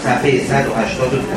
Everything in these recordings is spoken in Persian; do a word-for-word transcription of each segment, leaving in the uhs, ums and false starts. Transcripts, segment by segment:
صفحه صد و هشتاد و دو.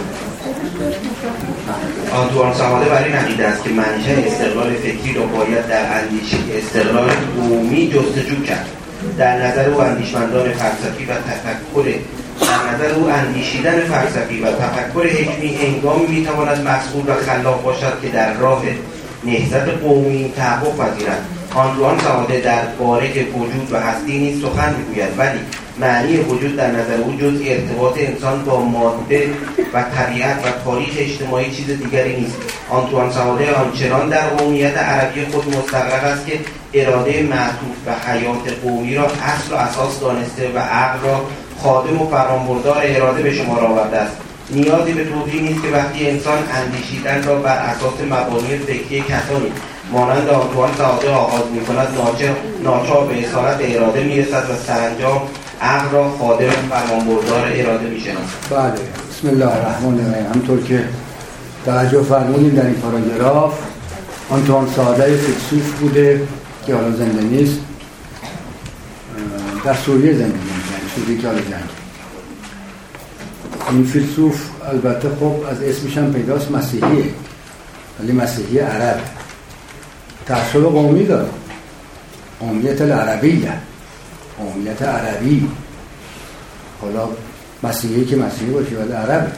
آنتوان ساماله بر این عقیده است که منشأ استقلال فکری را باید در اندیشه استقلال قومی جستجو کرد. در نظر او اندیشمندان فلسفی و تفکر در نظر او اندیشیدن فلسفی و تفکر حکمی هنگامی میتواند مسئول و خلاق باشد که در راه نهضت قومی تحقق پذیرد. آنتوان ساماله در باره وجود و هستی نیز سخن میگوید، ولی معنی وجود در نظر او جز ارتباط انسان با ماده و طبیعت و تاریخ اجتماعی چیز دیگری نیست. آنتوان ساماله آنچنان در قومیت عربی خود مستقر است که اراده معطوف به حیات قومی را اصل و اساس دانسته و عقل را خادم و فرمانبردار اراده به شمار آورده است. نیازی به توضیح نیست که وقتی انسان اندیشیدن را بر اساس مبانی فکری کسانی مانند آنتوان ساماله آغاز می‌کند، ناچار به اصالت اراده می‌رسد و سرانجام عقل را خادم و فرمانبردار اراده می‌شناسد. بله، بسم الله الرحمن الرحیم. همطور که توجه فرمودیم در این پاراگراف، آنتوان ساماله فیلسوف بوده که حالا زنده نیست، در سوریه زنده می‌کنه، سوریه که حالا جنگ. این فیلسوف البته خب از اسمش هم پیداست مسیحیه، ولی مسیحی عرب، تعصب قومی داره، قومیت العربیه، قومیت عربی. حالا مسیحی که مسیحی باشه ولی عربه.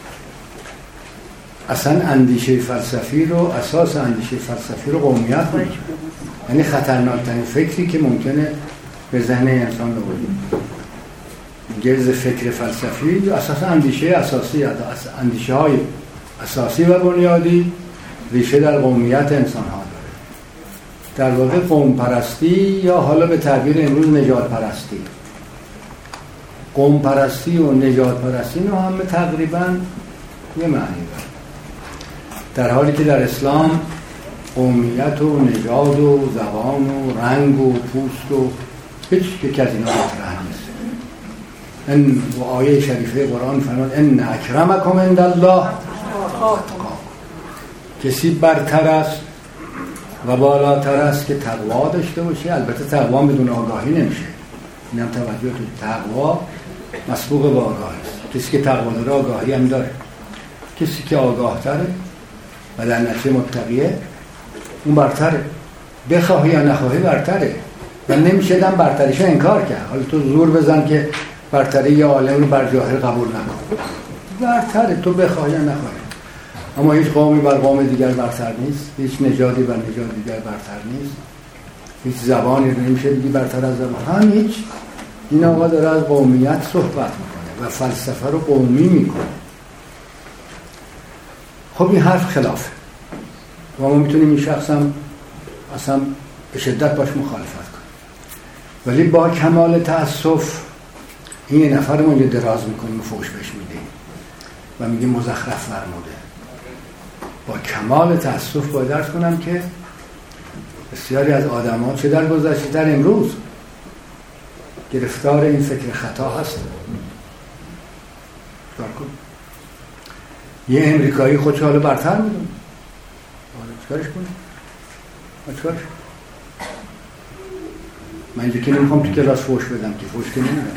اصلا اندیشه فلسفی رو، اساس اندیشه فلسفی رو قومیت کنه، یعنی خطرناکترین فکری که ممکنه به ذهن انسان بوده. گرز فکر فلسفی اساس اندیشه اساسی، اندیشه های اساسی و بنیادی ریشه در قومیت انسان ها داره. در واقع قوم پرستی یا حالا به تعبیر امروز نژاد پرستی، قوم پرستی و نژاد پرستی نه همه تقریبا یه معنی داره، در حالی که در اسلام قومیت و نژاد و زبان و رنگ و پوست و هیچ یک از اینا مطرح نیست. این و آیه شریفه قرآن فرمود ان اکرمکم عند الله اتقاکم، کسی برتر است و بالاتر است که تقوا داشته باشه. البته تقوا بدون آگاهی نمیشه، اینم توجه تو تقوا مسبوق به آگاهی است. کسی که تقوا داره آگاهی هم داره. کسی که آگاه تره و در نتیجه متقیه اون برتره، بخواهی یا نخواهی برتره و نمیشه دم برتریش انکار کرد. حالا تو زور بزن که برتری یه عالم رو بر جاهل قبول نکن، برتره، تو بخواهی یا نخواهی. اما هیچ قومی بر قوم دیگر برتر نیست، هیچ نژادی بر نژاد دیگر برتر نیست، هیچ زبانی رو نمیشه بگی برتر از زبان. هم هیچ. این آقا داره از قومیت صحبت میکنه و فلسفه رو قومی میکنه. خب این حرف خلافه و ما میتونیم این شخص هم اصلا به شدت باش مخالفت کنیم، ولی با کمال تأسف این نفر ما یه دراز میکنیم و فوش بهش میدیم و میگیم مزخرف فرموده. با کمال تأسف باید درس کنم که بسیاری از آدم ها چه در گذشته در امروز گرفتار این فکر خطا هست. چکار کن؟ یه امریکایی خودش حالا برتر میدونه، چکارش کنه؟ چکارش؟ من اینجا که نمیخوام تو کلاس فوش بدم که فوش که نمیدم.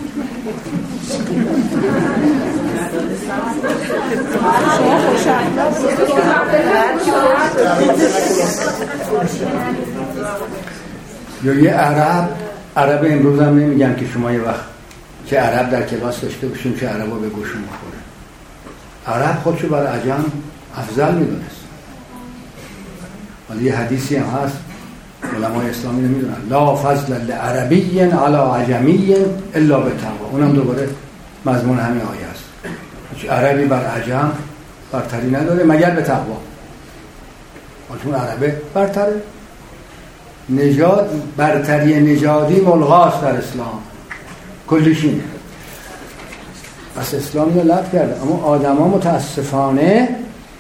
یا یه عرب عرب امروز هم نمیگم که شما یه وقت چه عرب در کلاس داشته باشیم چه عرب ها به گوشون بخوره. عرب خودشو بر عجم افضل میدونست، ولی یه حدیثی هم هست علمای اسلامی نمیدونن لا فضل لعربی علی عجمی الا بالتقوا. اونم دوباره مضمون همین آیه است. هیچ عربی بر عجم برتری نداره مگر به تقوا. چون عربه برتره. نژاد، برتری نژادی ملغاست در اسلام، کلیش اینه. پس اسلام اینو لغو کرده، اما آدما متاسفانه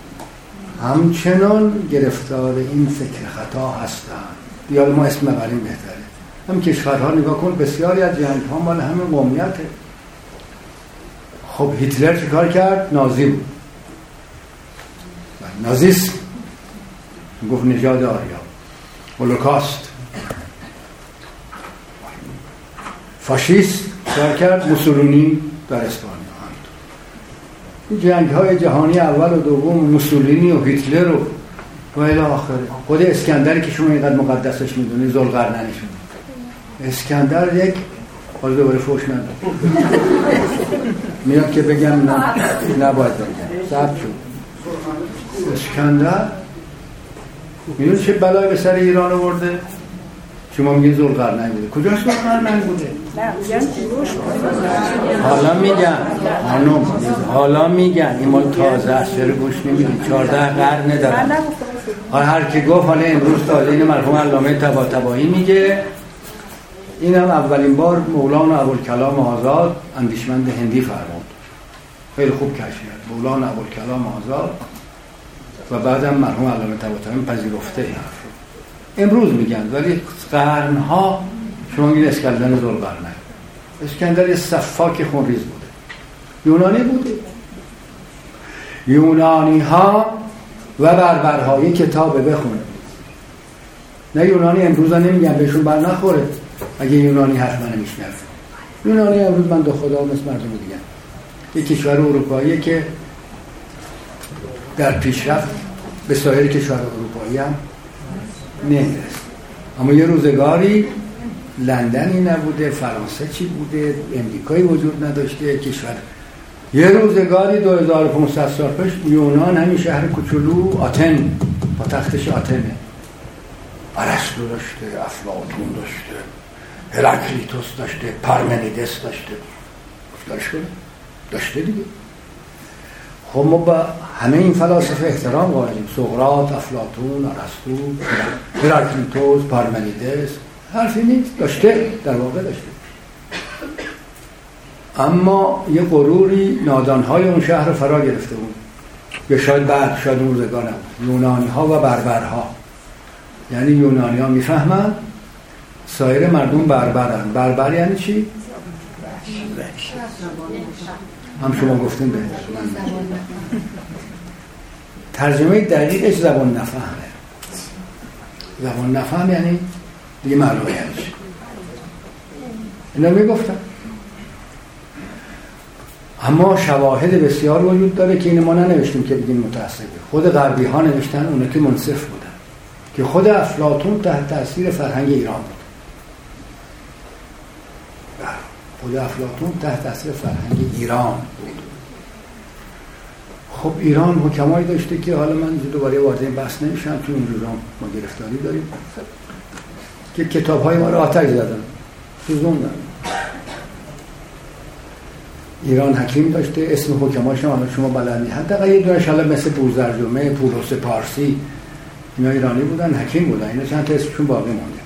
همچنان گرفتار این فکر خطا هستند. یا ما اسم ببریم بهتره. هم کشورها نگاه کن، بسیاری از جنگ‌ها مال همین قومیته. خب هیتلر چیکار کرد؟ نازی بود، نازیسم، گفت نژاد آریا، هولوکاست. فاشیست چیکار کرد؟ موسولینی در اسپانیا. جنگ‌های جهانی اول و دوم، موسولینی و هیتلر و و الی آخره. خود اسکندری که شما اینقدر مقدسش میدونی، ذوالقرنینشون، اسکندر یک باز دوباره فوش نداره میاد که بگم نه نباید بگم ثبت شد. اسکندر میدونی چه بلایی به سر ایران آورده؟ شما میگه ذوالقرنین بوده. کجاش ذوالقرنین بوده؟ حالا میگن خانم، حالا میگن این مال تازه است، چرا گوش نمیدید؟ چهارده قرن دارن. حالا هر کی گفت حالا امروز تازه این مرحوم علامه طباطبایی میگه. این هم اولین بار مولانا ابوالکلام آزاد اندیشمند هندی فرمود، خیلی خوب کشف کرد. مولانا ابوالکلام آزاد و بعدم مرحوم علامه طباطبایی پذیرفته این حرف رو. امروز میگن، ولی قرنها شما میگید اسکندر ذوالقرنین. اسکندر یه سفاک خونریز بوده، یونانی بوده. یونانی ها و بربرها یک کتاب بخونه، نه یونانی امروز ها نمیگن بهشون بر نخوره اگه یونانی حرف من نمیشنوه. یونانی امروز من دو خدا مثل مردم دیگه، یک کشور اروپایی که در پیشرفت به سایر کشور اروپایی هم نمیرسه. اما یه روزگاری لندنی نبوده، فرانسه چی بوده، امریکایی وجود نداشته، کشور. یه روزگاری دو هزار و پانصد سال پیش یونان همین شهر کوچولو آتن، با تختش آتنه، ارسطو داشته، افلاطون داشته، هراکلیتوس داشته، پارمنیدس داشته، گفتارش کنه داشته دیگه. خب ما با همه این فلاسفه احترام قائلیم، سقراط، افلاطون، ارسطو، هراکلیتوس، پارمنیدس، حرفی نیست، داشته، در واقع داشته. اما یه غروری نادانهای اون شهر رو فرا گرفته بود، یا شاید بعد، شاید اون روزگار نبود، یونانی ها و بربرها. یعنی یونانی ها میفهمن سایر مردم بربرن. بربر یعنی چی؟ هم شما گفتین به ترجمه دقیقش زبان نفهمه. زبان نفهم یعنی دیگه معلومه یعنی چی. اینا میگفتن. اما شواهد بسیار وجود داره که این ما ننوشتیم که بگیم متأسفه. خود غربی ها نوشتن، اونا که منصف بودن، که خود افلاطون تحت تاثیر فرهنگ ایران بود. خود افلاطون تحت تاثیر فرهنگ ایران بود. خب ایران حکمایی داشته که حالا من دوباره وارد این بحث نمیشم، چون این روزا ما گرفتاری داریم، که کتاب‌های ما رو آتش زدن، سوزوندن. ایران حکیم داشته، اسم حکماش هم شما بلدی، حداقل یه دونه انشالله مثل بوزرجمه، پولس پارسی، اینا ایرانی بودن، حکیم بودن. اینا چند تا اسمشون باقی مونده.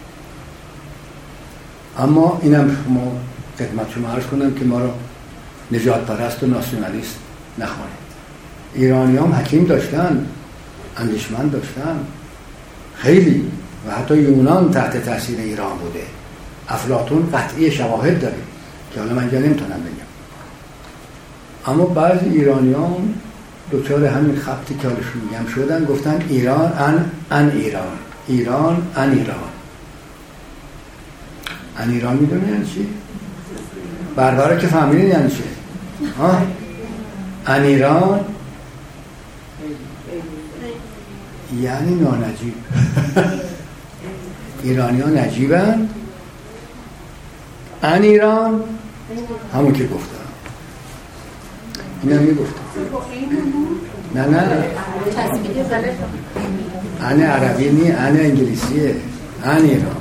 اما اینم شما خدمت شما عرض کنم که ما رو نجات پرست و ناسیونالیست نخوانید. ایرانی هم حکیم داشتن، اندیشمند داشتن خیلی، و حتی یونان تحت تاثیر ایران بوده. افلاطون قطعی شواهد داره که حالا من اینجا نمیتونم بگم. اما بعضی ایرانیان دوچار همین خبتی که حالشون میگم شدن، گفتن ایران ان ان ایران، ایران ان ایران. ان ایران میدونه یعنی چی؟ بربره که فهمیدین یعنی چی؟ ها؟ ان ایران یعنی نانجیب. ایرانی ها نجیبن. ان ایران همون که گفتم، این هم میگفتم. نه نه ان عربی نی، ان انگلیسیه، ان ایران.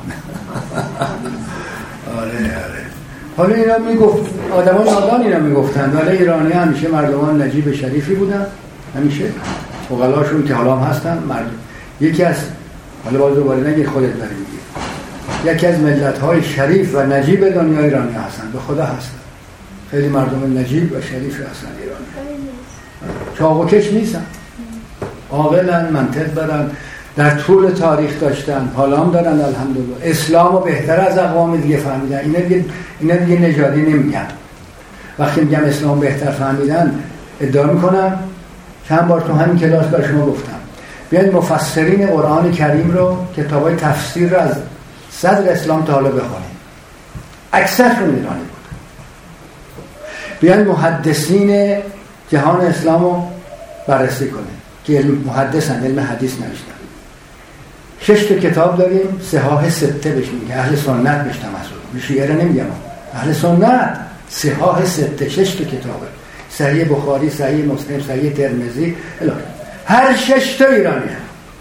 آره آره. حالا اینا میگفت، آدمان نادان اینا میگفتن، ولی ایرانی همیشه مردمان نجیب شریفی بودن، همیشه فقلاشون که حالا هم هستن مردم. یکی از، حالا باز دوباره نگیر خودت داری میگی، یکی از ملت‌های شریف و نجیب دنیا ایرانی هستن، به خدا هستن. خیلی مردم نجیب و شریف هستن ایرانی. چاق و کش نیستن، عاقلن، منطق دارن، در طول تاریخ داشتن، حالا هم دارن الحمدلله. اسلامو بهتر از اقوام دیگه فهمیدن. اینا دیگه اینا دیگه نژادی نمیگن. وقتی میگم اسلام بهتر فهمیدن، ادعا میکنم چند بار تو همین کلاس برای شما گفتم، بیاید مفسرین قرآن کریم رو، کتابای تفسیر رو از صدر اسلام تا حالا بخونید، اکثرشون ایرانی بود. بیاید محدثین جهان اسلام رو بررسی کنه که علم محدثن، علم حدیث نوشتن. شش تا کتاب داریم، صحاح سته بهش میگه، اهل سنت بهش تمسک. شیعه رو نمیگم، اهل سنت صحاح سته، شش تا کتابه، صحیح بخاری، صحیح مسلم، صحیح ترمذی، الی هر شش تا ایرانیه.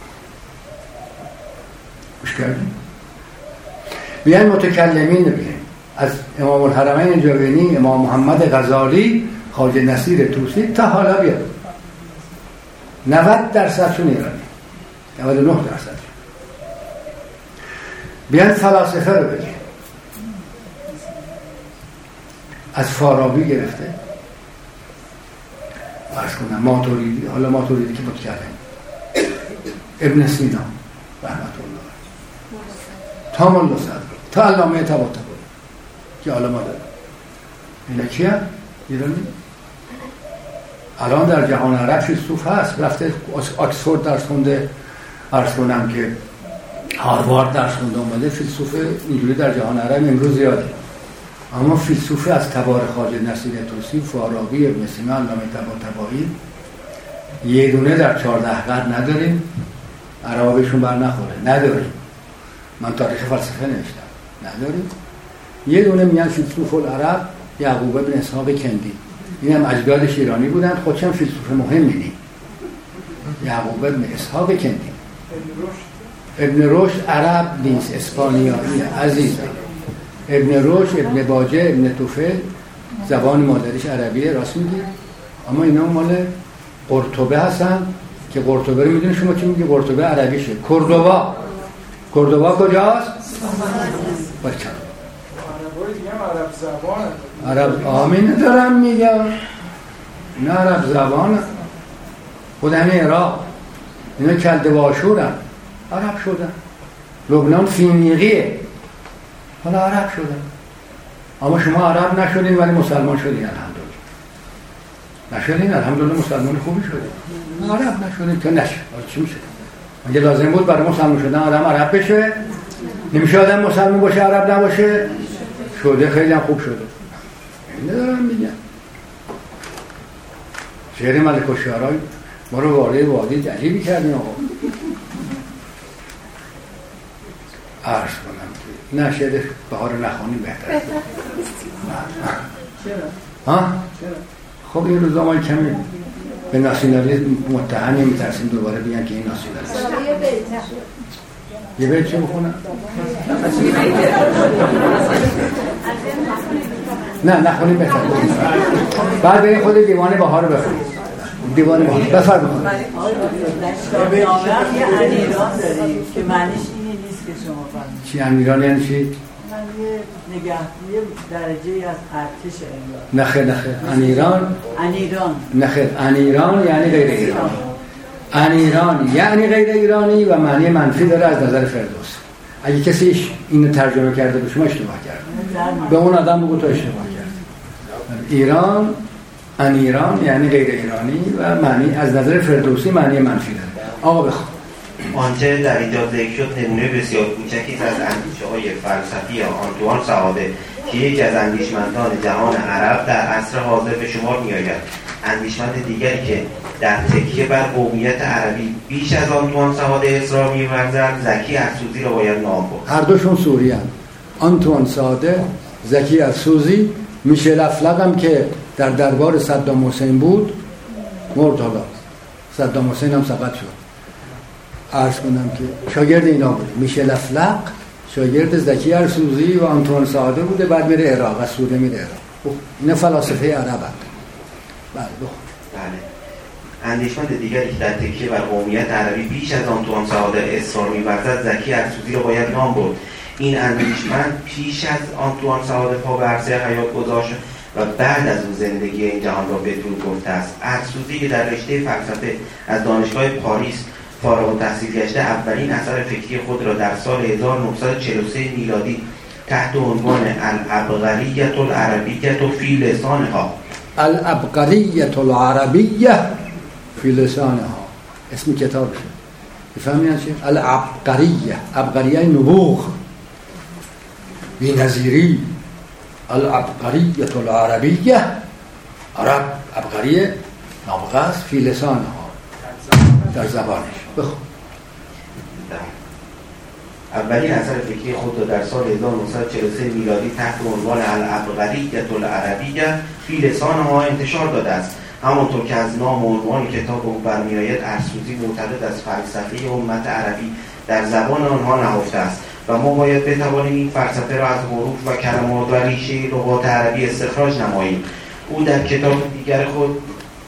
گوش کردیم؟ بیان متکلمین بیان از امام الحرمین جوینی، امام محمد غزالی، خواجه نصیر طوسی تا حالا بیاد. نود درصدشون ایرانی، نود و نه درصد. بیان فلاسفه رو بگیم، از فارابی گرفته عرض کنم ماتوریدی، حالا ماتوریدی که متکلم، ابن سینا رحمت الله، تا ملا صدر، تا علامه طباطبایی که حالا ما داریم. اینا کیه؟ ایرانی. الان در جهان عرب فیلسوف هست، رفته آکسفورد درس خونده، عرض کنم که هاروارد درس خونده، اومده فیلسوف اینجوری در جهان عرب امروز زیاده. اما فیلسوف از تبار خواجه نصیر طوسی، فارابی، ابن سینا، علامه طباطبایی یه دونه در چهارده قرن نداریم. عربشون بر نخوره، نداریم. من تاریخ فلسفه نوشتم، نداریم. یه دونه میگن فیلسوف العرب یعقوب ابن اسحاق کندی، اینم اجدادش ایرانی بودن، خودشم فیلسوف مهمی نی. یعقوب ابن اسحاق کندی. ابن رشد عرب نیست، اسپانیایی عزیزم. ابن رشد، ابن باجه، ابن طفیل زبان مادریش عربیه، راست میگی، اما اینا مال قرطبه هستن که قرطبه رو میدونی شما چی میگی؟ قرطبه عربیشه. کردوبا، کردوبا کجاست؟ بچه عربای دیگه هم عرب زبانه. عرب آمین دارم میگم، نه عرب زبانه. خود همین عراق اینا کلده واشورن، عرب شدن. لبنان فینیقیه، حالا عرب شدن. اما شما عرب نشدین ولی مسلمان شدین، الحمدلله. نشدین الحمدلله، مسلمان خوبی شدین. عرب نشدین که نشد، چی میشه؟ اگه لازم بود برای مسلمان شدن آدم عرب بشه، نمیشه آدم مسلمان باشه عرب نباشه؟ شده، خیلی هم خوب شده. این دارم میگم. شعر ملک الشعرای ما رو وارد وادی عجیبی کردیم آقا. عرض کنم نه شعر بهار نخوانیم بهتره. چرا؟ ها؟ چرا؟ خب این روزا ما کمی به ناسیونالیسم متهمی میترسیم دوباره بیان که این ناسیونالیسم. یه بیت چه بخونم؟ نه نخونیم بهتر. بعد بریم خود دیوان بهار رو بخونیم. دیوان بهار بفرمایید. شاهنامه یه انیران داریم که معنیش اینی نیست که شما فهمید. چی انیران یعنی چی؟ من یه نگهبانی درجه از ارتش انگار. نخیر نخیر انیران انیران نخیر انیران یعنی غیر ایرانی. انیران یعنی غیر ایرانی و معنی منفی داره از نظر فردوسی. اگه کسی اینو ترجمه کرده به شما اشتباه کرده، به اون آدم بگو تو اشتباه کرد. ایران انیران یعنی غیر ایرانی و معنی از نظر فردوسی معنی منفی داره. آقا بخون. آنچه در اینجا ذکر شد نمونه بسیار کوچکی از اندیشه‌های فلسفی آنتوان سعاده که یکی از اندیشمندان جهان عرب در عصر حاضر به شمار می‌آید. اندیشمند دیگری که در تکیه بر قومیت عربی بیش از آنتوان سعاده اصرار می‌ورزد، زکی ارسوزی را باید نام برد. هر دوشون سوری هستند. آنتوان سعاده، زکی ارسوزی. میشل افلق هم که در دربار صدام حسین بود مرد. حالا صدام حسین هم سقط شد. عرض کنم که شاگرد اینا بوده. میشل افلق شاگرد زکی ارسوزی و آنتوان سعاده بوده، بعد میره عراق، از سوره میره عراق. اینا فلاسفه عرب هستند. بله بله. اندیشمند دیگری که در تکیه بر قومیت عربی بیش از آنتوان سعاده اصرار می‌ورزد، زکی ارسوزی را باید نام برد. این اندیشمند پیش از آنتوان سعاده پا به عرصه حیات گذاشت و بعد از او زندگی این جهان را بدرود گفته است. ارسوزی که در رشته فلسفه از دانشگاه پاریس فارغ التحصیل گشته، اولین اثر فکری خود را در سال هزار و نهصد و چهل و سه میلادی تحت عنوان العبقریة العربیة فی لسانها العبقریة العربیة فی لسانها اسم کتابشه. بفهمین چی؟ العبقریة، عبقریه نبوغ، بی‌نظیری. العبقریة العربیة، عرب عبقریه نابغه است فی لسانها، در زبانش. بخون. اولین اثر فکری خود را در سال هزار و نهصد و چهل و سه میلادی تحت عنوان العبقریة العربیة فی لسانها انتشار داده است. همانطور که از نام و عنوان کتاب او برمی‌آید، ارسطوطی معتقد از فلسفه امت عربی در زبان آنها نهفته است و ما باید بتوانیم این فلسفه را از حروف و کلمات و ریشه لغات عربی استخراج نماییم. او در کتاب دیگر خود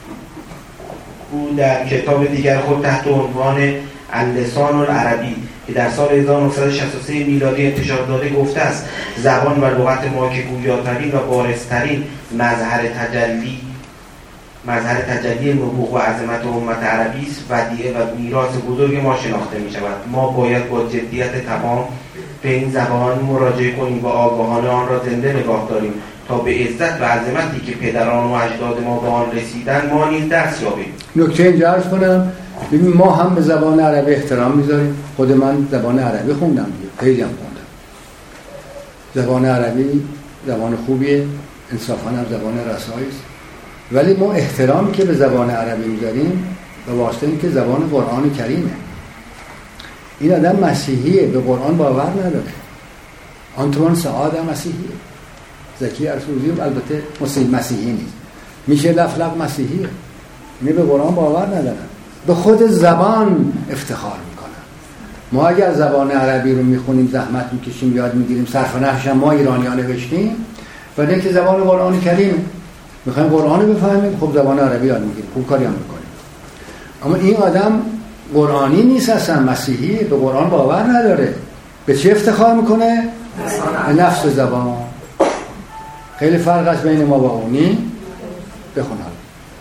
او در کتاب دیگر خود تحت عنوان اللسان العربی که در سال هزار و نهصد و شصت و سه میلادی انتشار داده گفته است زبان و لغت ما که گویاترین و بارزترین مظهر تجلی مظهر تجلی نبوغ و عظمت امت عربی است، ودیعه و میراث بزرگ ما شناخته می شود. ما باید با جدیت تمام به این زبان مراجعه کنیم و آگاهانه آن را زنده نگاه داریم تا به عزت و عظمتی که پدران و اجداد ما به آن رسیدن ما نیز دست یابیم. نکته اینجا عرض کنم، ببین ما هم به زبان عربی احترام میذاریم. خود من زبان عربی خوندم دیگه، خیلی هم خوندم. زبان عربی زبان خوبیه، انصافاً هم زبان رسایی است، ولی ما احترامی که به زبان عربی میذاریم به واسطه اینکه زبان قرآن کریمه. این آدم مسیحیه، به قرآن باور نداره. آنتوان سعاد هم مسیحیه، زکی ارسطوطی البته مسیح مسیحی نیست، میشه لفلق مسیحیه. اینه به قرآن باور ندارن، به خود زبان افتخار میکنن. ما اگر زبان عربی رو میخونیم، زحمت میکشیم، یاد میگیریم، صرف نحوش هم ما ایرانی‌ها نوشتیم، ولی اینکه زبان قرآن کریمه، میخوایم قرآن رو بفهمیم، خب زبان عربی یاد میگیریم، خوب کاری هم میکنیم. اما این آدم قرآنی نیست، اصلا مسیحی، به قرآن باور نداره. به چی افتخار میکنه؟ به نفس زبان. خیلی فرق است بین ما و اونی. بخون حالا.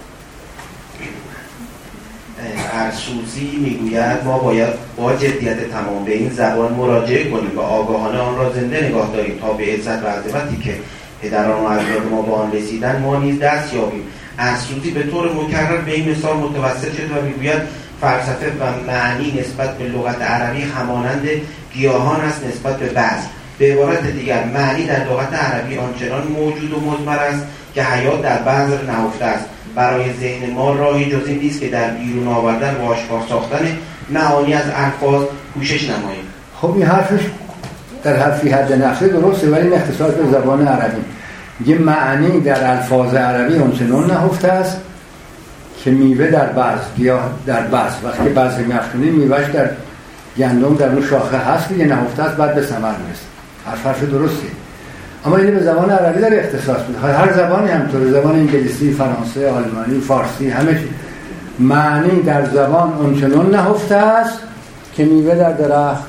ارسطوطی میگوید ما باید با جدیت تمام به این زبان مراجعه کنیم و آگاهانه آن را زنده نگاه داریم تا به عزت و عظمتی که پدران و اجداد ما به آن رسیدن ما نیز دست یابیم. ارسطوطی به طور مکرر به این مثال متوسل شد و میگوید فلسفه و معنی نسبت به لغت عربی همانند گیاهان است نسبت به بذر. به عبارت دیگر معنی در لغت عربی آنچنان موجود و مضمر است که حیات در بذر نهفته است. برای ذهن ما راهی جز این نیست که در بیرون آوردن و آشکار ساختن معانی از الفاظ کوشش نماییم. خب این حرفش در حرفی حد نفسه درسته، ولی این اختصاص به زبان عربی. یه معنی در الفاظ عربی آنچنان نهفته است که میوه در بذر یا در بذر، وقتی بذر می‌افکنیم میوهش در گندم در اون شاخه هست که نهفته است، بعد به ثمر میرسه. حرف حرف درسته، اما این به زبان عربی در اختصاص میده. هر زبانی همطوره، زبان انگلیسی، فرانسه، آلمانی، فارسی، همه چی معنی در زبان آنچنان نهفته است که میوه در درخت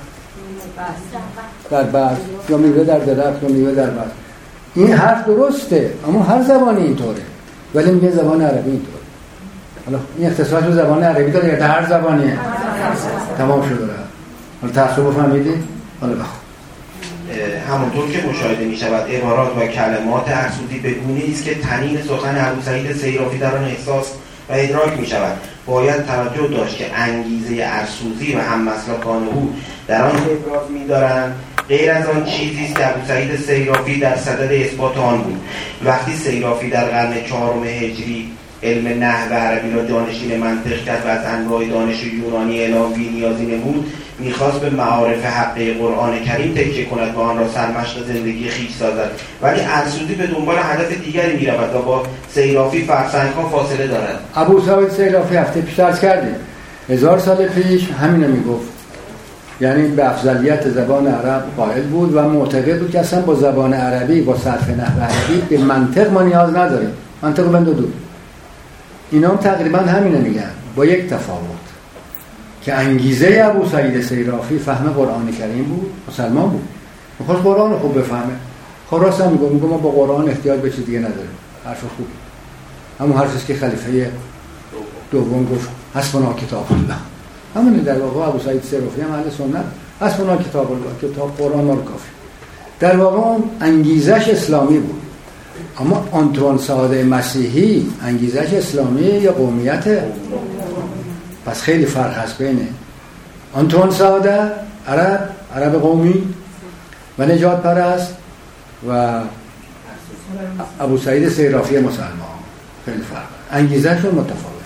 در بذر یا میوه در درخت یا میوه در بذر. این حرف درسته، اما هر زبانی اینطوره، ولی میگه زبان عربی اینطوره. حالا این اختصاص به زبان عربی داره یا در هر زبانیه؟ تمام شده. حالا تعصب فهمیدید؟ حالا بخون. همونطور که مشاهده می شود عبارات و کلمات ارسطوطی به گونه‌ای است که طنین سخن ابوسعید سیرافی در آن احساس و ادراک می شود. باید توجه داشت که انگیزه ارسطوطی و هم‌مسلکان او در آن ابراز می دارند غیر از آن چیزی است که ابوسعید سیرافی در صدد اثبات آن بود. وقتی سیرافی در قرن چهارم هجری علم نحو عربی را جانشین منطق کرد و از انواع دانش یونانی الهی نیازی نمود، میخواست به معارف حقه قرآن کریم تکیه کند و آن را سرمشق زندگی خویش سازد، ولی ارسطوطی به دنبال هدف دیگری میرود و با سیرافی فرسنگ‌ها فاصله دارد. ابوسعید سیرافی هفته پیش عرض کردیم هزار سال پیش همینو میگفت، یعنی به افضلیت زبان عرب قائل بود و معتقد بود که اصلا با زبان عربی با صرف نحو عربی به منطق ما نیاز نداریم، منطق بندو دو. اینا هم تقریبا همینو میگن، با یک تفاوت که انگیزه ابوسعید سیرافی فهم قرآن کریم بود، مسلمان بود، می‌خواست قرآن رو خوب بفهمه. خلاص هم میگه میگه ما با قرآن احتیاج به چیز دیگه نداریم. حرف خوب. همون حرفی که خلیفه دوم گفت حسبنا کتاب الله. همون در واقع ابوسعید سیرافی هم اهل سنت، حسبنا کتاب الله، کتاب قرآن ما رو کافی. در واقع اون انگیزش اسلامی بود. اما آنتوان سعاده مسیحی انگیزش اسلامی یا قومیت؟ پس خیلی فرق هست بین آنتوان سعاده عرب عرب قومی و نجات پرست و ابوسعید سیرافی مسلمان. خیلی فرق، انگیزشون متفاوت.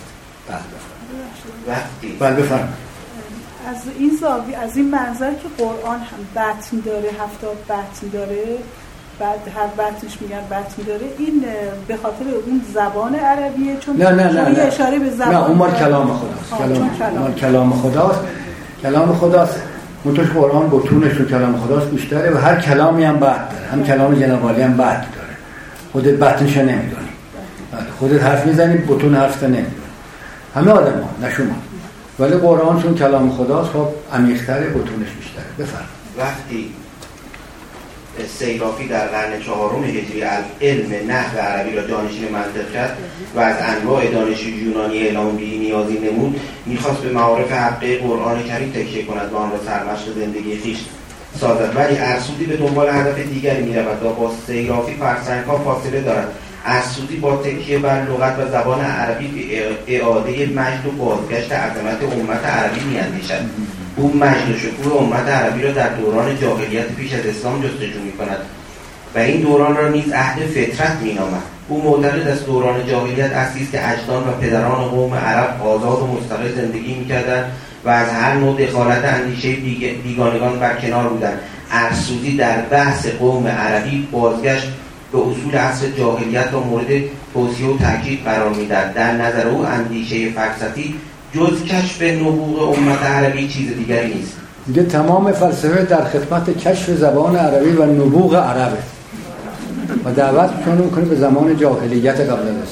وقتی بله بفرمایید. از این زاویه، از این منظر که قرآن هم بطن داره، هفتاد بطن داره، بعد هر بطنش میگن بطن داره، این به خاطر اون زبان عربیه؟ چون نه نه نه, نه. اشاره به زبان، نه اون مال کلام خداست. کلام کلام. کلام خداست. کلام خداست. منتش قرآن بطونش رو کلام خداست بیشتره و هر کلامی هم بعد داره. هم کلام جناب عالی هم بعد داره. خودت بطنش نمیدونی. خودت حرف میزنی بطون حرف نمیدونی. همه آدم‌ها نه شما. ولی قرآن چون کلام خداست خب عمیق‌تره، بطونش بیشتره. بفرمایید. وقتی سیرافی در قرن چهارم هجری از علم نحو عربی را جانشین منطق کرد و از انواع دانش یونانی اعلام بی نیازی نمود، میخواست به معارف حقه قرآن کریم تکیه کند و آن را سرمشق زندگی خویش سازد، ولی ارسطویی به دنبال هدف دیگری میرود و با سیرافی فرسنگ‌ها فاصله دارد. ارسطویی با تکیه بر لغت و زبان عربی به اعاده مجد و بازگشت عظمت امت عربی میاندیشد. او مجد و شکوه امت عربی را در دوران جاهلیت پیش از اسلام جستجو می‌کند و این دوران را نیز عهد فطرت می‌نامد. او معتقد است دوران جاهلیت اصلی است که اجداد و پدران قوم عرب آزاد و مستقل زندگی می‌کردند و از هر نوع دخالت اندیشه بیگانگان برکنار بودند. ارسطویی در بحث قوم عربی بازگشت به اصول عصر جاهلیت را مورد توصیه و تاکید قرار می‌دهد. در نظر او اندیشه فلسفی جز کشف نبوغ امت عربی چیز دیگری نیست. دیگه تمام فلسفه در خدمت کشف زبان عربی و نبوغ عربه و دعوت می‌کنه به زمان جاهلیت قبل از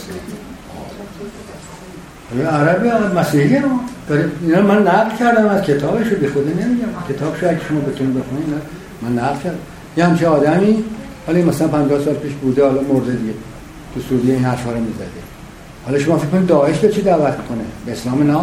اسلام. عربی مسیحی رو داره، اینا من نقل کردم از کتابش رو، به خود نمیگم کتابشو اگه شما بتونید بخونید، من نقل کردم. یه همچه آدمی حالا مثلا پنجاه سال پیش بوده، حالا مرده دیگه، تو سوریه این حرفا رو میزده. حالا شما فکر کنید داعش به چی دعوت میکنه؟ به اسلام نه؟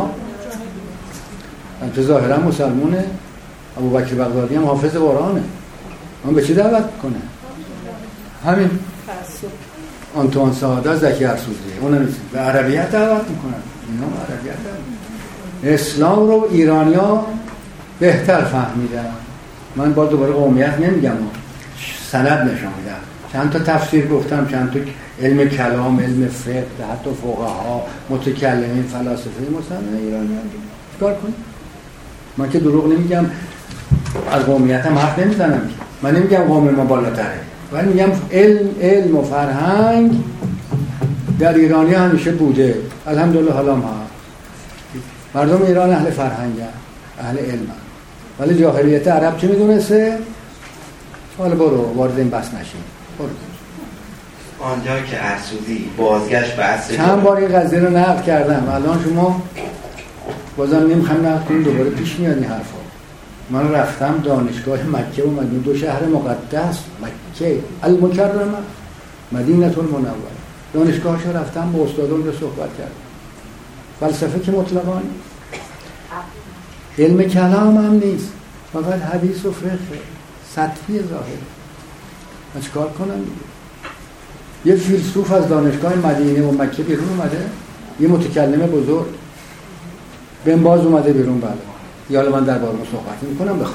البته ظاهرا مسلمونه. ابوبکر بغدادی هم حافظ قرآنه. اون به چی دعوت میکنه؟ همین آنتوان سعادت، زکی ارسوزی، اون هم به عربیت دعوت میکنن. اینا عربیت دعوت. اسلام رو ایرانیا بهتر فهمیدن. من با دوباره قومیت نمیگم، سند نشون میدم. چند تا تفسیر گفتم، چند تا علم کلام، علم فقه، حتی فقها، متکلمین، فلاسفه مثلا ایرانی هم کار کنید. من که دروغ نمیگم، از قومیتم حرف نمیزنم. من نمیگم قوم ما بالاتره، ولی میگم علم علم و فرهنگ در ایرانی همیشه بوده. الحمدلله حالا ما مردم ایران اهل فرهنگن، اهل علمن. ولی جاهلیت عرب چی میدونسته؟ حالا برو وارد این بحث نشین. برو. آنجا که ارسطویی بازگشت به اصل چند بار این قضیه رو نقل کردم، الان شما بازم نمیخوام نقل کنیم، دوباره پیش میاد این حرفا. من رفتم دانشگاه مکه و مدینه، دو شهر مقدس، مکه المکرمه، مدینه المنوره. دانشگاهش رفتم، با استادان رو صحبت کردم. فلسفه که مطلقاً علم کلام هم نیست، فقط حدیث و فقه سطحی ظاهر. من چیکار کنم دیگه؟ یه فیلسوف از دانشگاه مدینه و مکه بیرون اومده، یه متکلم بزرگ بن باز اومده بیرون. بله یالا من در باره صحبت میکنم، بخوام.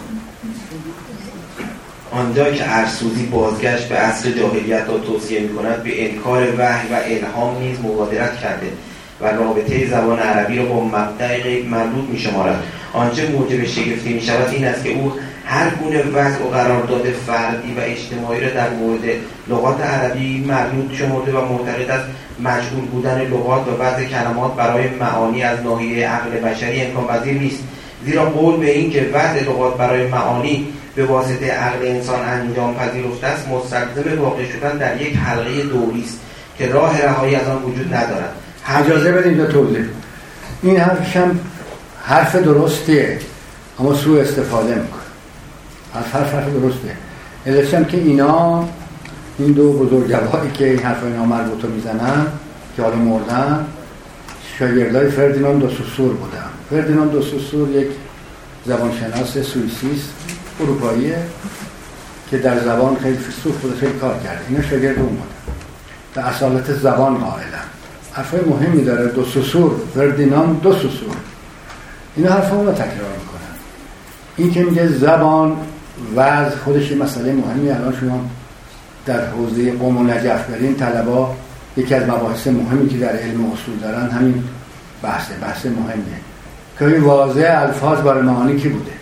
آنجا که ارسطویی بازگشت به عصر جاهلیت را توصیه میکند، به انکار وحی و الهام نیز مبادرت کرده و رابطه زبان عربی را با مبدأ غیب مردود میشمارد. آنچه موجب شگفتی میشود این است که او هر گونه وضع و قرارداد فردی و اجتماعی را در مورد لغات عربی مردود شمرده و معتقد است مجهول بودن لغات و وضع کلمات برای معانی از ناحیه عقل بشری امکان پذیر نیست، زیرا قول به این که وضع لغات برای معانی به واسطه عقل انسان انجام پذیرفته است مستلزم واقع شدن در یک حلقه دوری است که راه رهایی از آن وجود ندارد. اجازه بدید تا توضیح. این حرفش هم حرف درستیه، اما سوء استفاده میکنه. از حرف حرف درسته. علتشم که اینا این دو بزرگواری که این حرفای نامربوطه میزنن که حالا مردن، شاگردای فردیناند دو سوسور بودن. فردیناند دو سوسور یک زبانشناس سوئیسیست، اروپاییه که در زبان خیلی فیلسوف بوده، خیلی کار کرده. اینا شاگرد اون بودن. به اصالت زبان قائلن. حرفای مهمی داره. دو سوسور، فردیناند دو سوسور. اینا حرفا رو تکرار میکنن. این که میگه زبان وضع خودش مسئله مهمی. الان شما در حوزه قم و نجف برین، طلبا یکی از مباحث مهمی که در علم اصول دارن همین بحثه، بحث مهمه. که این واضح الفاظ برای معانی کی بوده؟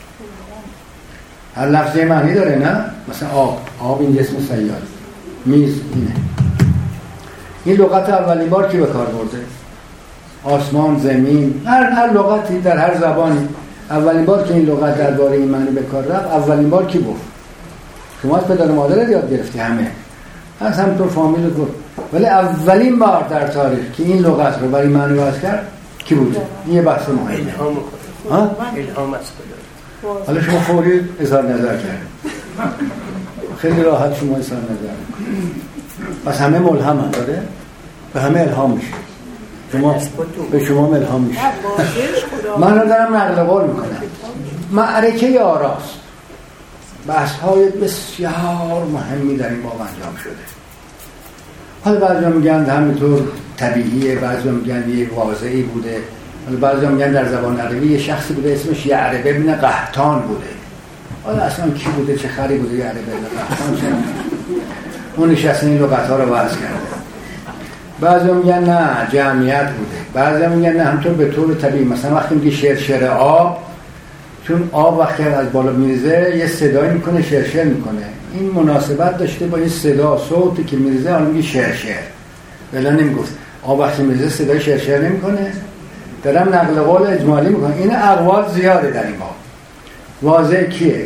هر لفظی معنی داره نه؟ مثلا آب، آب این جسم سیال، میز اینه. این لغت اولین بار کی به کار برده؟ آسمان، زمین، هر هر لغتی در هر زبانی اولین بار که این لغت درباره این معنی به کار رفت اولین بار کی گفت؟ شما از پدر مادرت یاد گرفتی همه از همطور فامیل گفت، ولی اولین بار در تاریخ که این لغت رو برای معنی باز کرد کی بوده؟ این یه بحث مهمه. الهام ها؟ الهام از خدا. حالا شما فوری اظهار نظر کرد، خیلی راحت شما اظهار نظر پس همه ملهم هم داره، به همه الهام میشه، شما به شما الهام میشه. من رو دارم نقل قول میکنم. معرکه آراست بحث های بسیار مهمی در این باب انجام شده. حالا بعضی هم میگن همینطور طبیعیه، بعضی هم میگن یه واضحی بوده، حالا بعضی هم میگن در زبان عربی یه شخصی بوده اسمش یعربه بن قحطان بوده. حالا اصلا کی بوده، چه خری بوده یعربه بن قحطان، چه اون نشسته این لغت ها رو وضع کرده. بعضی هم میگن نه جمعیت بوده، بعضی هم میگن نه همطور به طور طبیعی. مثلا وقتی میگه شرشر آب، چون آب وقتی از بالا میریزه یه صدایی میکنه، شرشر میکنه، این مناسبت داشته با این صدا صوتی که میریزه، حالا میگه شرشر. بلا نمیگفت آب وقتی میریزه صدای شرشر نمیکنه. دارم نقل قول اجمالی میکنم. این اقوال زیاده در این باب. واضح کیه؟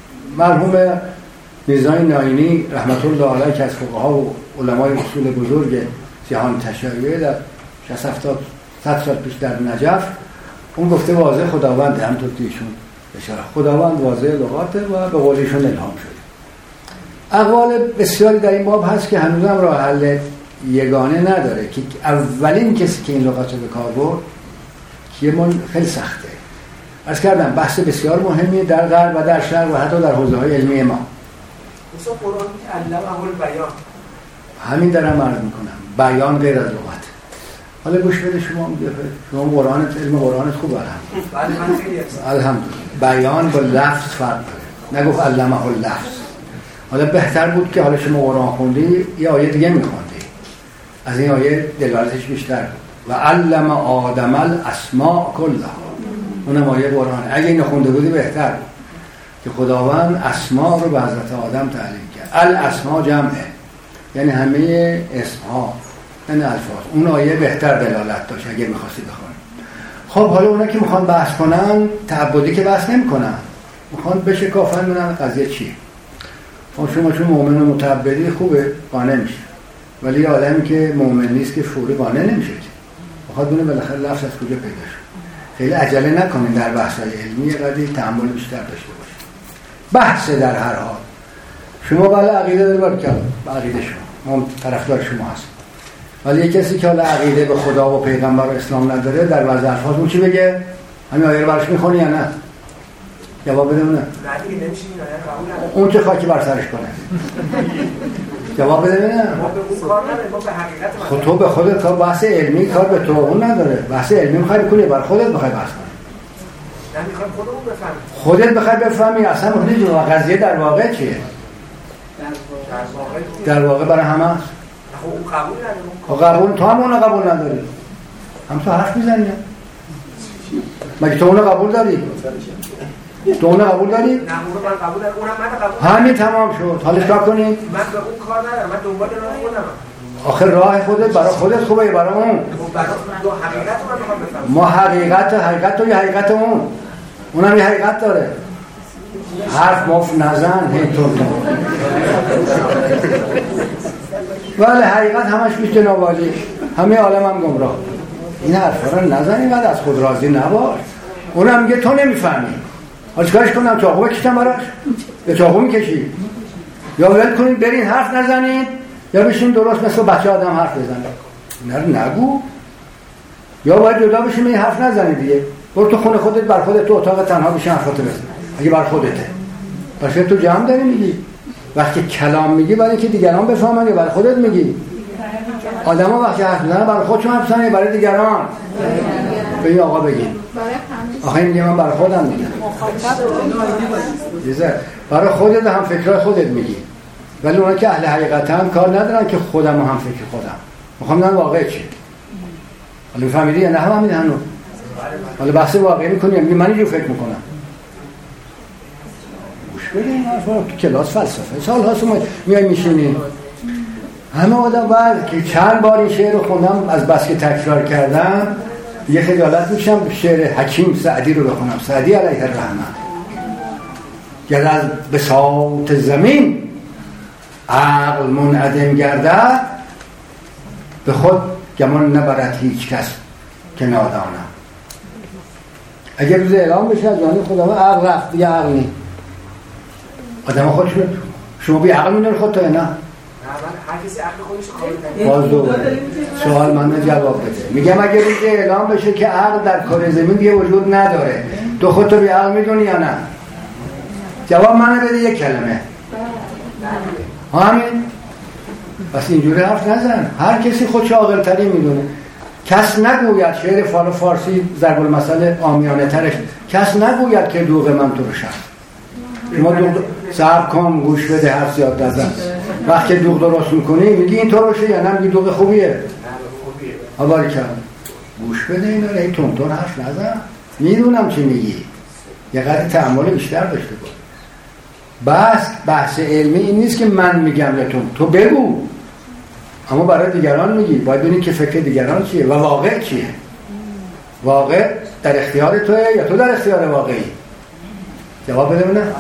مرحوم میرزای ناینی رحمت الله علیه که از فقها و علمای اصول بزرگ جهان تشیعیه در شصت هفتاد صد سال پیش در نجف، اون گفته واضح خداوند، همطور که ایشون اشاره خداوند واضح لغاته و به قول ایشون الهام شده. اقوال بسیاری در این باب هست که هنوزم راه حل یگانه نداره که اولین کسی که این لغات رو به کار برد که من خیلی سخته. عرض کردم بحث بسیار مهمی در غرب و در شرق و حتی در حوزه‌های علمی ما. مثلا قرآن که علمه البیان، همین دارم عرض میکنم، بیان غیر از لغت. حالا گوش بده شما، شما قرآنت علم قرآنت خوب الحمدلله. الحمدلله. بیان با لفظ فرق داره. نگفت علمه اللفظ. حالا بهتر بود که حالا شما قرآن خوندی یه آیه دیگه میخوندی، از این آیه دلالتش بیشتر بود. و علم آدم الاسماء کلها، اونم آیه قرآن. اگه اینو خونده بودی بهتر بود که خداوند اسماء رو به حضرت آدم تعلیم کرد. الاسماء جمعه، یعنی همه اسمها، یعنی الفاظ. اون آیه بهتر دلالت داشت اگه میخواستی بخونی. خب حالا اونا که میخوان بحث کنن تعبدی که بحث نمیکنن، میخوان بشه کافر میدونن قضیه چیه. شما چون مؤمن و متعبدی خوبه قانع میشه، ولی عالمی که مؤمن نیست که فوری قانع نمیشه، بخواد بونه بالاخره لفظ از کجا پیدا شد. خیلی عجله نکنین در بحث‌های علمی، قضیه تأمل بیشتر داشته باشید. بحث در هر حال شما بالا عقیده دارید، باید که عقیده شما ما طرفدار شما هست، ولی یک کسی که حالا عقیده به خدا و پیغمبر و اسلام نداره در وضع الفاظ اون چی بگه؟ همین آیه رو برش میخونی یا نه؟ جواب بده. نه دیگه نمیشه این آیه قبول. اون چه خاکی بر سرش کنه. جواب بده. نه ما به اون کار نداریم، ما به حقیقت ما. خب تو به خودت کار، بحث علمی کار به تو اون نداره. بحث علمی میخوای کنی بر خودت میخوای بحث کنی. نه میخوام خودمون بفهمیم. خودت بخوای بفهمی اصلا مفهوم قضیه در واقع چیه؟ در واقع برای همه است. خب اون قبول نداره. خب قبول تو هم اون قبول نداری. هم تو حرف میزنی. مگه تو اون قبول داری؟ تو اون قبول داری؟ نه اون رو من قبول دارم، اونم من قبول. همین تمام شد. حالا چیکار کنی؟ من به اون کار ندارم، من دنبال راه خودم. آخه راه خودت برای خودت خوبه یا برای اون؟ خب برای دو حقیقت رو من میخوام بفهمم. ما حقیقت حقیقت تو یا حقیقت اون؟ اونم یه حقیقت داره. حرف مفت نزن هی تو ولی حقیقت همش پیش جناب عالی، همه عالم هم گمراه. این حرفا رو نزن، اینقدر از خود راضی نباش. اونم میگه تو نمیفهمی. حالا چیکارش کنم؟ چاقو بکشم براش؟ یا چاقو میکشی؟ یا ول کنید برین حرف نزنید، یا بشین درست مثل بچه آدم حرف بزنید. نه نگو. یا باید جدا بشیم این حرف نزنید دیگه. برو تو خونه خودت بر خودت تو اتاق تنها بشین حرفاتو بزن. اگه بر خودته. پس تو جمع داری میگی. وقتی کلام میگی برای اینکه دیگران بفهمن یا برای خودت میگی؟ آدما وقتی حرف میزنن برای خودشون حرف میزنن یا برای دیگران؟ به این آقا بگید. آخه این میگه من برای خودم میگم. برای خودت هم فکرات خودت میگی. ولی اونا که اهل حقیقتن کار ندارن که خودم هم فکر خودم. میخوام نه واقع چی. حالا فهمیدی یا نه؟ هم همین هنوز حالا بحث واقعی میکنیم میگه من اینجور فکر میکنم. گوش بدین حرفا تو کلاس فلسفه سال هاست ما میای میشینیم همه آدم بعد که چند بار این شعر رو خوندم از بس که تکرار کردم یه خجالت میشم شعر حکیم سعدی رو بخونم. سعدی علیه الرحمه گر از بساط زمین عقل منعدم گردد به خود گمان نبرد هیچ کس که نادانم. اگر روز اعلام بشه از جانب خدا عقل رفت دیگه عقل نی آدم خودش رو شما بی عقل میدونی خود تا نه؟ هر کسی عقل خودش کار باز دوباره سوال من جواب بده. میگم اگر روز اعلام بشه که عقل در کره زمین دیگه وجود نداره تو خودتو بی عقل میدونی یا نه؟ جواب منو بده یک کلمه. همین بس اینجوری حرف نزن. هر کسی خودش عاقل تری میدونه. کس نگوید شعر فال فارسی ضرب المثل عامیانه ترش کس نگوید که دوغ من تو رو شد. شما دوغ صبر کن گوش بده حرف زیاد نزن. وقتی دوغ درست میکنی میگی این تو روشه یا نه میگی دوغ خوبیه آباری کرد گوش بده اینا رو این تون تون حرف نزن. میدونم چی میگی یه قدر تأمل بیشتر داشته بود. بس بحث علمی این نیست که من میگم یا تو تو بگو اما برای دیگران میگی باید ببینی که فکر دیگران چیه و واقع چیه. واقع در اختیار توه یا تو در اختیار واقعی؟ جواب بده ببینم.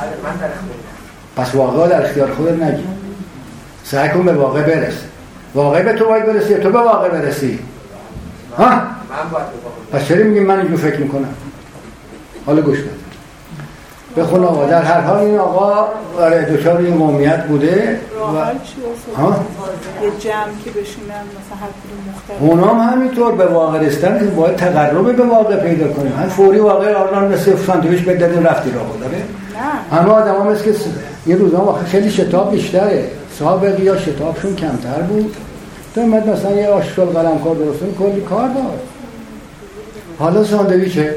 پس واقع در اختیار خودت نگی. سعی کن به واقع برس. واقع به تو باید برسی یا تو به واقع برسی؟ ها؟ من باید پس چرا میگی من اینجور فکر میکنم؟ حالا گوش بده بخون آقا. در هر حال این آقا آره دوچار این قومیت بوده و ها یه جمع که بشینن مثلا هر کدوم مختلف اونام همینطور به واقع رسیدن که باید تقرب به واقع پیدا کنیم. هم فوری واقع آرنان مثل ساندویچ بدادیم رفتی راه داره. نه همه آدما مثل که این روزا واقعا خیلی شتاب بیشتره. سابقی یا شتابشون کمتر بود. تو اومد مثلا یه آشغال قلمکار درست کنی کلی کار داشت. حالا ساندویچه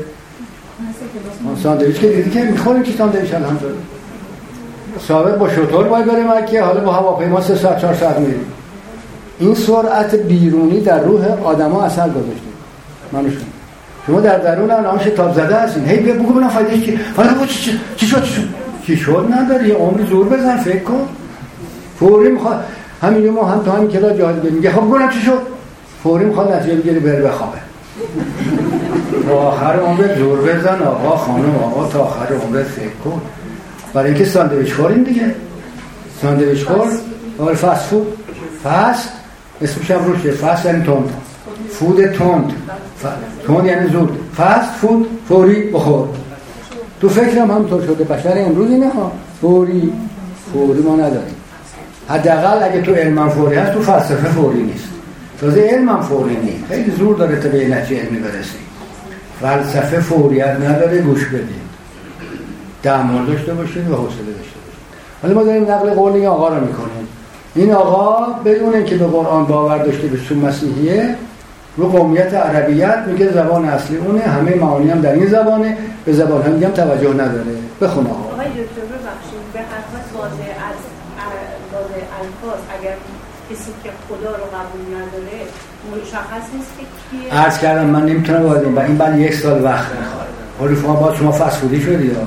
ساندویچ که دیدی که میخوریم که ساندویچ الحمدلله. سابق با شطور باید بریم مکه حالا با هواپیما سه ساعت چهار ساعت میریم. این سرعت بیرونی در روح آدما اثر گذاشته. منوشون شما در درون آن شتاب زده هستین. هی بیا بگو ببینم فایده چی حالا چی چی شد چی شد نداری عمر زور بزن فکر کن. فوری میخواد همین ما هم تو همین کلا جهاد میگه خب گفتم چی شد فوری میخواد نتیجه بگیره بره بخوابه. تا آخر عمرت زور بزن آقا خانم آقا تا آخر عمرت فکر کن. برای اینکه ساندویچ خوریم دیگه. ساندویچ خور اول فست فود فست اسمش هم روشه. فست یعنی تند فود تند تند یعنی زود. فست فود فوری بخور. تو فکرم همونطور شده بشر امروز اینه ها فوری فوری ما نداریم. حداقل اگه تو علم فوری هست تو فلسفه فوری نیست. تازه علم فوری نیست. خیلی زور داره تا به نتیجه علمی برسی. فلسفه فوریت نداره. گوش بدید تأمل داشته باشید و حوصله داشته باشید. حالا ما داریم نقل قول این آقا رو میکنیم. این آقا بدون اینکه به قرآن باور داشته باشه مسیحیه رو قومیت عربیت میگه زبان اصلی اونه همه معانی هم در این زبانه به زبان هم میگم توجه نداره. بخون آقا. آقای دکتر ببخشید به هر حال واضح از واضح الفاظ اگر کسی که خدا رو قبول نداره مشخص نیست که کیه. عرض کردم من نمیتونم وارد و این بعد یک سال وقت میخواد. ولی شما با شما فسفودی شدی یا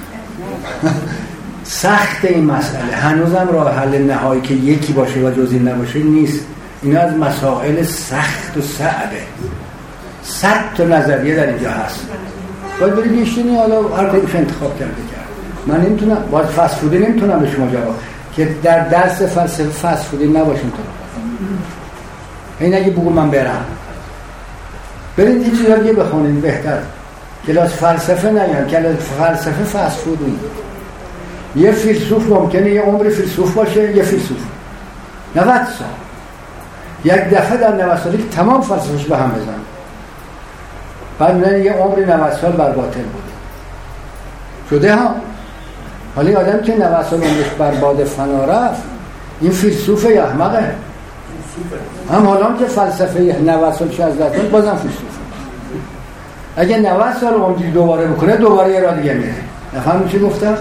سخت این مسئله. هنوزم راه حل نهایی که یکی باشه و جز این نباشه نیست. اینا از مسائل سخت و صعبه. صد تا نظریه در اینجا هست. باید بری بیشتینی حالا هر کدومش انتخاب کرده کرد. من نمیتونم باید فسفودی نمیتونم به شما جواب که در درس فلسفه فسفودی نباشیم تو. این اگه بگو من برم برید این چیزا دیگه بخونید بهتر. کلاس فلسفه نگم کلاس فلسفه فسفود نیست. یه فیلسوف ممکنه یه عمر فیلسوف باشه یه فیلسوف نود سال یک دفعه در نود سالی که تمام فلسفهش به هم بزن بعد میگن یه عمر نود سال بر باطل بود شده ها. حالا این آدم که نود سال عمرش بر باد فنا رفت این فیلسوف یا احمقه. هم حالا که فلسفه نود سال شازده سال بازم فیلسوفه. اگه نود سال عمری دوباره بکنه دوباره یه را دیگه میره. نفهمی چی گفتم؟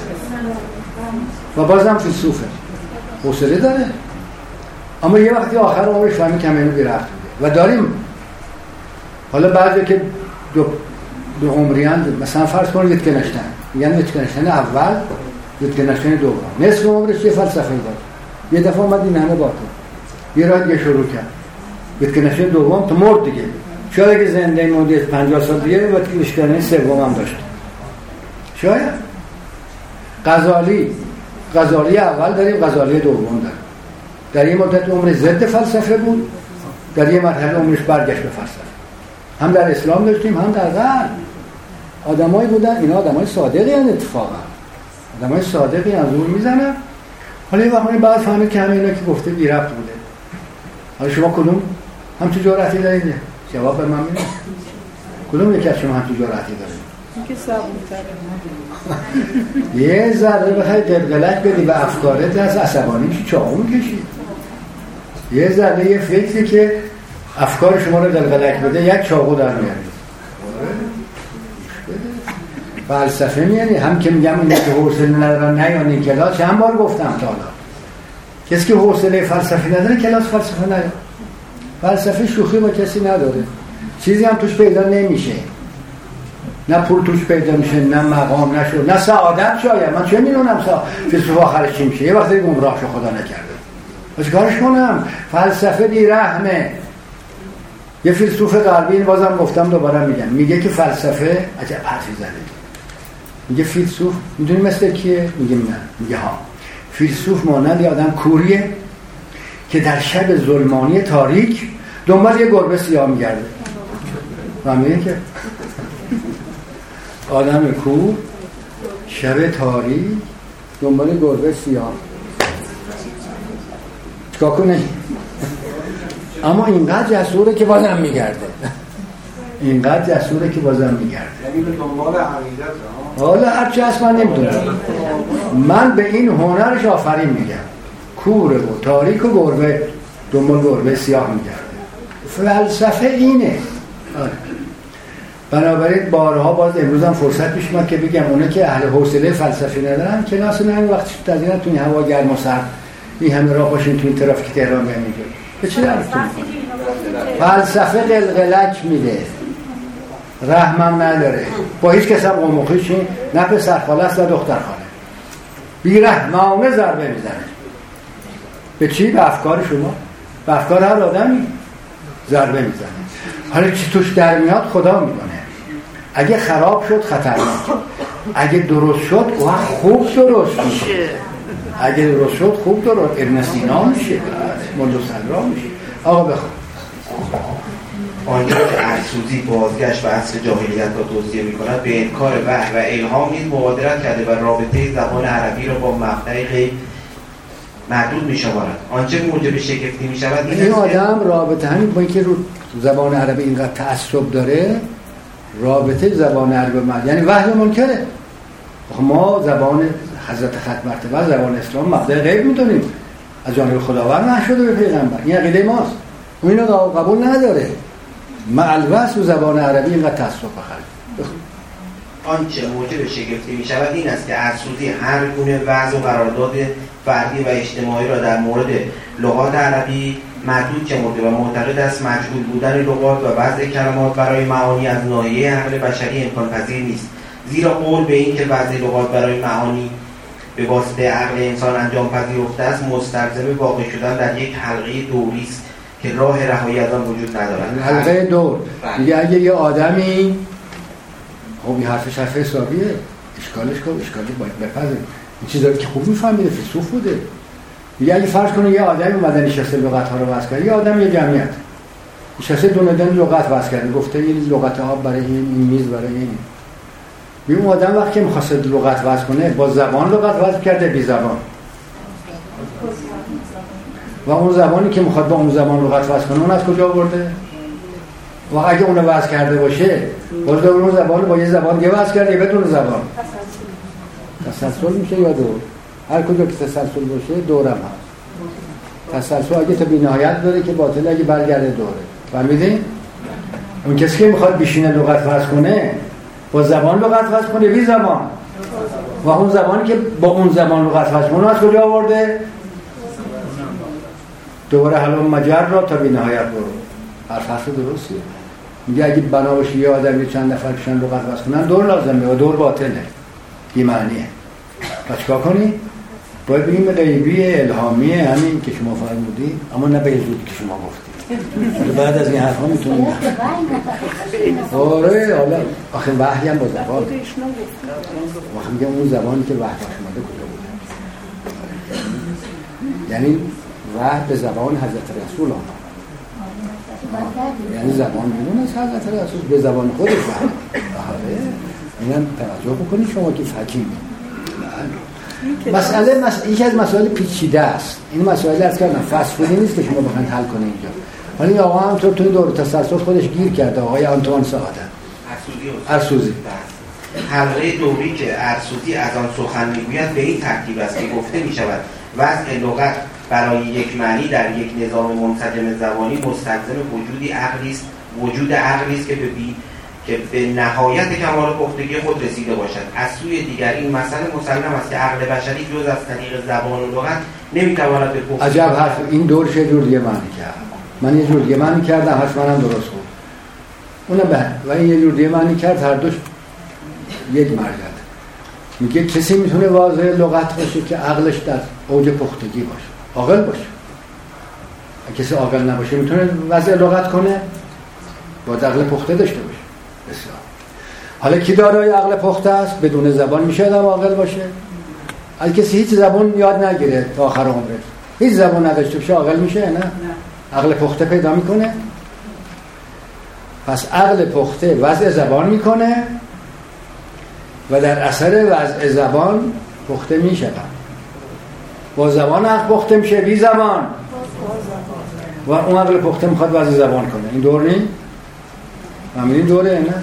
و بازم فیلسوفه حوصله داره. اما یه وقتی آخر عمرش فهمید که همینو بی رفت و داریم. حالا بعضی که دو دو عمریان مثلا فرض کنید ویتگنشتاین میگن ویتگنشتاین اول ویتگنشتاین دوم نصف عمرش یه فلسفه داشت یه دفعه اومد این همه باطل یه راه دیگه شروع کرد ویتگنشتاین دوم تو مرد دیگه شاید اگه زنده مونده پنجاه سال دیگه ویتگنشتاین سوم هم داشت شاید غزالی غزالی اول داریم غزالی دوم داریم در این مدت عمر ضد فلسفه بود در یه مرحله عمرش برگشت به فلسفه هم در اسلام داشتیم هم در غرب آدمایی بودن اینا آدمای صادقی ان اتفاقا آدمای صادقی از دور میزنن حالا یه وقتی بعد فهمید که همه اینا که گفته بی ربط بوده حالا شما کدوم هم تو جرأتی دارید جواب به من میده کدوم یکی از شما هم تو جرأتی دارید این که صبورتره یه ذره بخوای قلقلک بدی به افکارت از عصبانی که چاقو میکشی یه ذره یه فکری که افکار شما رو قلقلک بده یک چاقو در میاری فلسفه میاری هم که میگم اینه که حوصله ندارن نیان کلاس چند بار گفتم تا حالا کسی که حوصله فلسفه نداره کلاس فلسفه نداره فلسفه شوخی با کسی نداره چیزی هم توش پیدا نمیشه نه پول توش پیدا میشه نه مقام نشو نه سعادت شاید من چه میدونم فیلسوف آخرش چی میشه یه وقتی گمراه شو خدا نکرده باش کارش کنم فلسفه بی رحمه یه فیلسوف غربی بازم گفتم دوباره میگم میگه که فلسفه عجب حرفی زده میگه فیلسوف میدونی مثل کیه میگه نه میگه ها فیلسوف مانند یه آدم کوریه که در شب ظلمانی تاریک دنبال یه گربه سیاه میگرده فهمیدین که آدم کور شب تاریک دنبال گربه سیاه چکا کنه اما اینقدر جسوره که بازم میگرده اینقدر جسوره که بازم میگرده یعنی به دنبال عقیدت حالا هرچی هست من نمیدونم من به این هنرش آفرین میگم کوره و تاریک و گربه دنبال گربه سیاه میگرده فلسفه اینه آره. بنابراین بارها باز امروز هم فرصت پیش اومد که بگم اونا که اهل حوصله فلسفی ندارن کلاس نه این وقت تدینا تو این هوا گرم و سرد این همه راه باشین تو این ترافیک تهران میگه به چی درتون فلسفه قلقلک میده رحمم نداره با هیچ کس هم قومخیشین نه پسر خاله است نه دختر خاله بی رحمانه ضربه میزنه به چی؟ به افکار شما به افکار هر آدمی ضربه میزنه حالا چی توش در میاد خدا میکنه اگه خراب شد خطرناک اگه درست شد وقت خوب درست میشه اگه درست شد خوب درست ابن سینا میشه مولو صدرا میشه آقا بخون آنجا که ارسوزی بازگشت به عصر جاهلیت را توصیه می‌کند به انکار وحی و الهام نیز مبادرت کرده و رابطه زبان عربی را با مقطع غیب محدود می‌شمارد. آنچه موجب شگفتی می‌شود این آدم رابطه همین با اینکه رو زبان عربی اینقدر تعصب داره رابطه زبان عربی ما یعنی وحی منکره ما زبان حضرت ختم مرتبه زبان اسلام مقطع غیب می‌دونیم از جانب خداوند نشده به پیغمبر این عقیده ماست اون اینو قبول نداره معلوس و زبان عربی اینقدر تعصب بخره آنچه موجب شگفتی می شود این است که ارسوزی هر گونه وضع و قرارداد فردی و اجتماعی را در مورد لغات عربی محدود شمرده و معتقد است مجهول بودن لغات و وضع کلمات برای معانی از ناحیه عقل بشری امکان پذیر نیست زیرا قول به این که وضع لغات برای معانی به واسطه عقل انسان انجام پذیرفته است مستلزم واقع شدن در یک حلقه دوری است که راه رهایی از آن وجود ندارد حلقه دور میگه اگه یه آدمی خب این حرفش حرف حسابیه اشکالش کن اشکالی باید بپذیر این چیزایی که خوب میفهمیده فیلسوف بوده میگه اگه فرض کنه یه آدمی اومده نشسته لغت ها رو وضع کرده یه آدم یه جمعیت نشسته دونه دونه لغت وضع کرده گفته این لغت ها برای این این میز برای این بی اون آدم وقتی می‌خواد لغت وضع کنه با زبان لغت وضع کرده بی زبان و اون زبانی که میخواد با اون زبان لغت وضع کنه اون از کجا آورده؟ و اگه اون رو وضع کرده باشه باز دور اون زبان با یه زبان دیگه وضع کرده بدون زبان تسلسل میشه یا دور هر کجا که تسلسل باشه دورم هست تسلسل اگه تا بی‌نهایت داره که باطل اگه برگرده دوره فهمیدین؟ اون کسی که میخواد بشینه لغت وضع کنه با زبان لغت وضع کنه بی زبان و اون زبانی که با اون زبان لغت وضع کنه از کجا آورده؟ دوباره حالا مجر را تا بی نهایت برو حرف حرف درستیه میگه اگه بنا باشه یه آدمی چند نفر پیشن لغت وصل کنن دور لازمه و دور باطله، بی معنیه. پس چیکار کنی؟ باید بگیم غیبی الهامیه همین که شما فرمودید، اما نه به زودی که شما گفتید. بعد از این حرفا میتونیم آره حالا آخه وحی هم با زبان آخه میگم اون زبانی که وحی آمده کجا بوده، یعنی وحی به زبان حضرت رسول آمد، یعنی زبان بیرون از حضرت رسول به زبان خودش وحی. آره اینم توجه بکنید شما که فقیهید. مسئله مس... یکی از مسائل پیچیده است. این مسائل از کردن فلسفی نیست که شما بخواید حل کنید اینجا. ولی این آقا هم تو توی دور تسلسل خودش گیر کرده، آقای آنتوان سعادت ارسوزی. حلقه دوری که ارسوزی از آن سخن میگوید به این ترتیب است که گفته می شود وضع لغت برای یک معنی در یک نظام منسجم زبانی مستلزم وجودی عقلی است، وجود عقلی است که به بی که به نهایت کمال پختگی خود رسیده باشد. از سوی دیگر این مسئله مسلم است که عقل بشری جز از طریق زبان و لغت نمیتواند به پختگی. عجب حرف، این دورش یه جور دیگه معنی کرد، من یه جور دیگه معنی کردم، حتما هم درست بود اونم به و این یه جور دیگه معنی کرد، هر دوش یک مرجع. میگه کسی میتونه واضح لغت باشه که عقلش در اوج پختگی باشه، عاقل باشه. کسی عاقل نباشه میتونه وضع لغت کنه؟ با عقل پخته داشته باشه. بسیار. حالا کی دارای عقل پخته است؟ بدون زبان میشه آدم عاقل باشه؟ اگه کسی هیچ زبان یاد نگیره تا آخر عمرش، هیچ زبان نداشته باشه عاقل میشه؟ نه. عقل پخته پیدا میکنه. پس عقل پخته وضع زبان میکنه و در اثر وضع زبان پخته میشه. با زبان عقل پخته میشه، بی زبان و اون عقل پخته میخواد وضع زبان کنه. این دور نی؟ همین دوره نه؟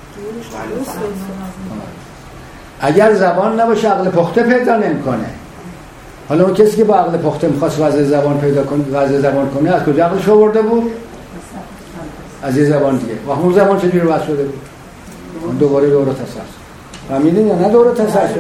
اگر زبان نباشه عقل پخته پیدا نمیکنه. حالا اون کسی که با عقل پخته میخواست وضع زبان پیدا کنه، وضع زبان کنه، از کجا عقلش آورده بود؟ از یه زبان دیگه. و اون زبان چجوری وضع شده بود؟ اون دوباره دوره تسلسل. فهمیدین یا نه دوره تسلسل؟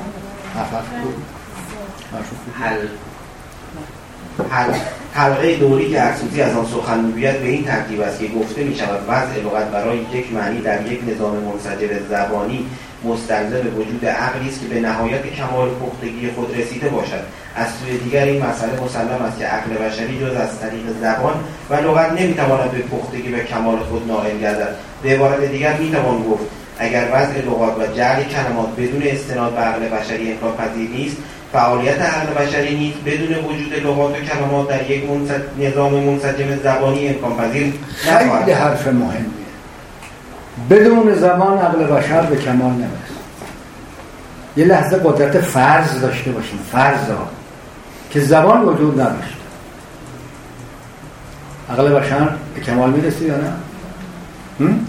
حل حل حلقه دوری که ارسوزی از آن سخن میگوید به این ترتیب است که گفته می شود وضع لغت برای یک معنی در یک نظام منسجم زبانی مستلزم وجود عقلی است که به نهایت کمال پختگی خود رسیده باشد. از سوی دیگر این مسئله مسلم است که عقل بشری جز از طریق زبان و لغت نمیتواند به پختگی و کمال خود نائل گردد. به عبارت دیگر میتوان گفت اگر وضع لغات و جعل کلمات بدون استناد به عقل بشری امکان پذیر نیست، فعالیت عقل بشری نیز بدون وجود لغات و کلمات در یک نظام منسجم زبانی امکان پذیر نخواهد. خیلی حرف مهمیه. بدون زبان عقل بشر به کمال نمیرسه. یه لحظه قدرت فرض داشته باشیم، فرض ها که زبان وجود نداشت، عقل بشر به کمال میرسه یا نه؟ هم؟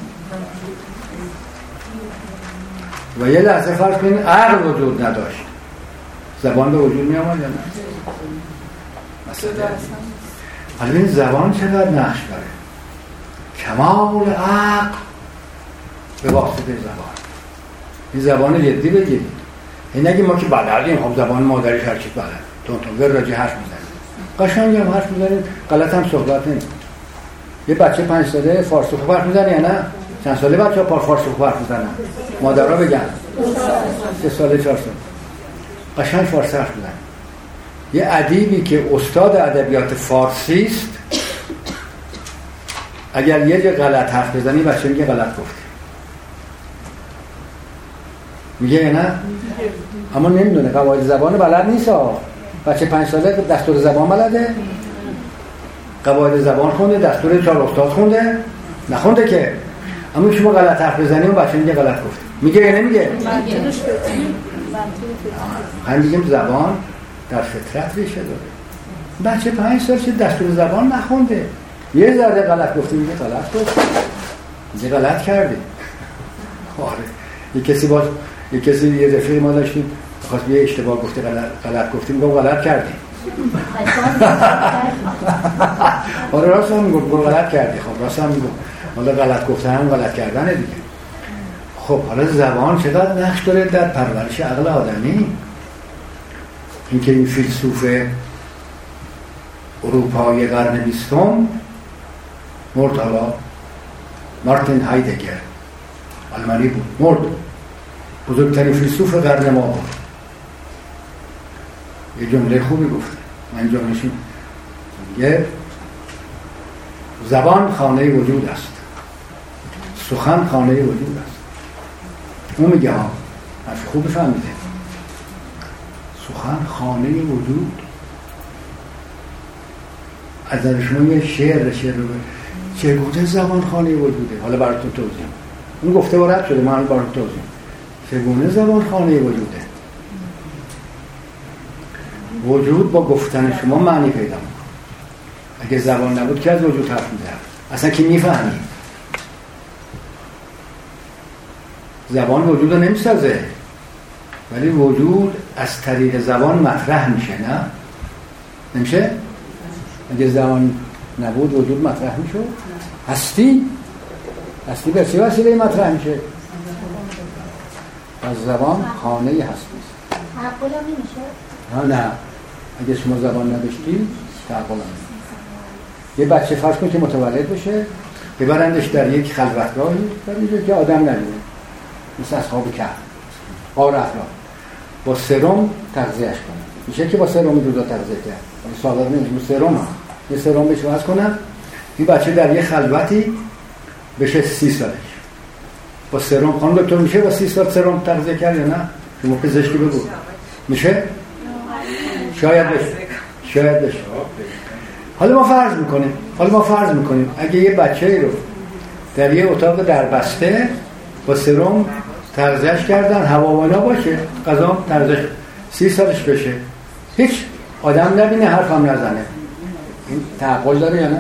و یه لحظه فرض کنید عقل وجود نداشت، زبان به وجود می آمد یا نه؟ مثلا حالا این زبان چقدر نقش داره؟ کمال عقل به واسطه زبان. این زبان جدی بگیرید. این اگه ما که بلدیم، خب زبان مادریش هر چی بلد، تون تون ور راجع حرف میزنیم، قشنگ هم حرف میزنیم، غلط هم صحبت نمی‌کنیم. یه بچه پنج ساله فارسی خوب حرف میزنه یا نه؟ چند ساله بچه ها فارسی خوب حرف میزنن؟ مادرها بگن سه ساله چهار ساله قشنگ فارسی حرف میزنن. یه ادیبی که استاد ادبیات فارسی است اگر یه جا غلط حرف بزنی بچه میگه غلط گفتی، میگه نه؟ اما نمیدونه، قواعد زبان بلد نیست ها. بچه پنج ساله دستور زبان بلده، قواعد زبان خونده، دستور چهار استاد خونده، نخونده که. اما شما غلط حرف بزنی اون بچه میگه غلط گفتی، میگه یا نمیگه؟ هم میگیم زبان در فطرت ریشه داره. بچه پنج سال چه دستور زبان نخونده، یه ذره غلط گفتی میگه غلط گفتی، میگه غلط کردی. آره یه کسی باز یه کسی یه رفیق ما داشتیم خواست یه اشتباه گفته غلط غلط گفتیم گفت غلط کردی. آره راست هم میگفت غلط کردی. خب راست هم میگفت حالا غلط گفتن هم غلط کردن دیگه. خب حالا زبان چقدر نقش داره در پرورش عقل آدمی؟ اینکه این فیلسوف اروپایی قرن بیستم مرتضی مارتین هایدگر آلمانی بود، مرد. بزرگترین فیلسوف قرن ما بود. یه جمله خوبی گفت، من جمله‌شون یه زبان خانه وجود است، سخن خانه وجود است. اون میگه ها حرف خوبی فهمیده، سخن خانه وجود. از شما یه شعر شعر رو چگونه زبان خانه وجوده؟ حالا براتون توضیح. اون گفته و رد شده، من براتون توضیح. چگونه زبان خانه وجوده؟ وجود با گفتن شما معنی پیدا میکنه. اگه زبان نبود که از وجود حرف میزنه؟ اصلا کی میفهمی؟ زبان وجود رو نمیسازه، ولی وجود از طریق زبان مطرح میشه. نه؟ نمیشه؟ اگه زبان نبود وجود مطرح میشه؟ هستی؟ هستی به چه وسیله مطرح میشه؟ از زبان خانه هستی است. تعقل هم نمیشه؟ ها نه، اگه شما زبان نداشتی تعقل هم نمیشه. یه بچه فرض کن که متولد بشه، ببرندش در یک خلوتگاهی در اینجا که آدم نبینه، مثل اصحاب کهف، غار افلاک، با سرم تغذیهش کنه. میشه که با سرم این روزا تغذیه کرد، ولی سابقا نمیشه. سرم هم یه سرم بهش وضع کنن، این بچه در یه خلوتی بشه سی سالش با سرم. خانم دکتر میشه با سی سال سرم تغذیه کرد یا نه؟ شما پزشکی بگو میشه؟ شاید بشه، شاید بشه. حالا ما فرض میکنیم حالا ما فرض میکنیم اگه یه بچه رو در یه اتاق دربسته با سرم تغذیهش کردن، هواوانا باشه، غذا تغذیهش، سی سالش بشه، هیچ آدم نبینه، حرف هم نزنه، این تعقل داره یا نه؟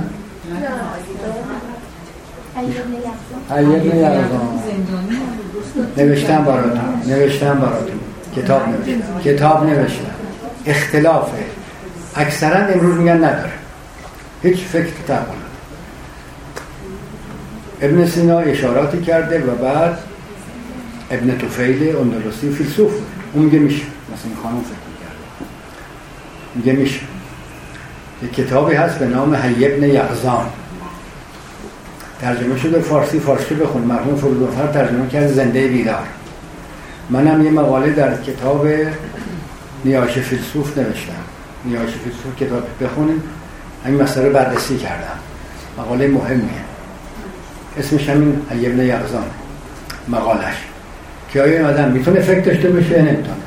حیبن یغزان نوشتم براتون نوشتم براتون کتاب نوشتم کتاب نوشتم اختلافه. اکثرا امروز میگن نداره، هیچ فکر تعقل. ابن سینا اشاراتی کرده و بعد ابن طفیل اندلسی فیلسوف اون میگه میشه، مثلا این خانم فکر میکرده میگه میشه. یک کتابی هست به نام حیبن یغزان، ترجمه شده فارسی، فارسی بخون، مرحوم فرودوفر ترجمه کرده، زنده بیدار. منم یه مقاله در کتاب نیایش فیلسوف نوشتم، نیایش فیلسوف کتاب بخونیم، همین مسئله بررسی کردم، مقاله مهمیه، اسمش همین حیبن یغزان مقالش، که آیا این آدم میتونه فکر داشته باشه نمیتونه.